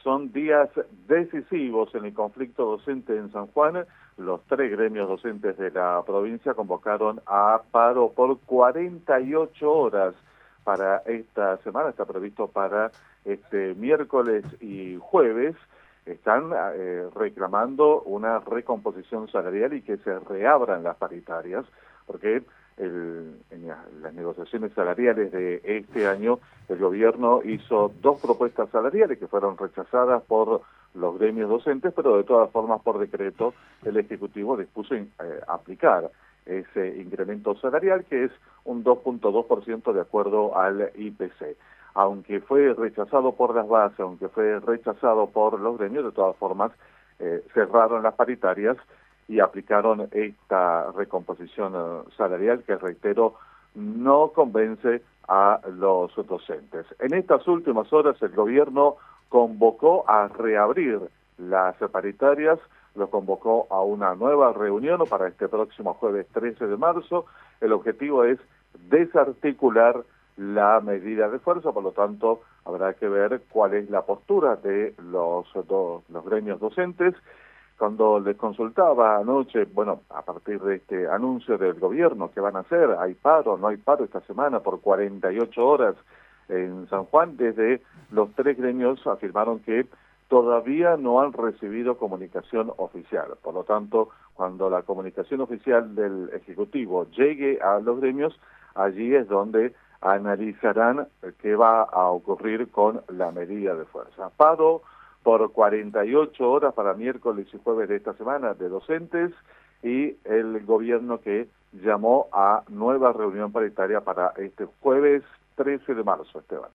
son días decisivos en el conflicto docente en San Juan. Los 3 gremios docentes de la provincia convocaron a paro por 48 horas para esta semana. Está previsto para este miércoles y jueves. Están reclamando una recomposición salarial y que se reabran las paritarias, porque en las negociaciones salariales de este año el gobierno hizo 2 propuestas salariales que fueron rechazadas por los gremios docentes, pero de todas formas por decreto el Ejecutivo dispuso aplicar ese incremento salarial, que es un 2.2% de acuerdo al IPC. Aunque fue rechazado por las bases, aunque fue rechazado por los gremios, de todas formas cerraron las paritarias y aplicaron esta recomposición salarial que, reitero, no convence a los docentes. En estas últimas horas el gobierno convocó a reabrir las paritarias, lo convocó a una nueva reunión para este próximo jueves 13 de marzo. El objetivo es desarticular la medida de fuerza, por lo tanto habrá que ver cuál es la postura de los gremios docentes. Cuando les consultaba anoche, bueno, a partir de este anuncio del gobierno, ¿qué van a hacer? ¿Hay paro? ¿No hay paro esta semana por 48 horas en San Juan? Desde los 3 gremios afirmaron que todavía no han recibido comunicación oficial. Por lo tanto, cuando la comunicación oficial del Ejecutivo llegue a los gremios, allí es donde analizarán qué va a ocurrir con la medida de fuerza. Paro por 48 horas para miércoles y jueves de esta semana de docentes, y el gobierno que llamó a nueva reunión paritaria para este jueves 13 de marzo, Esteban.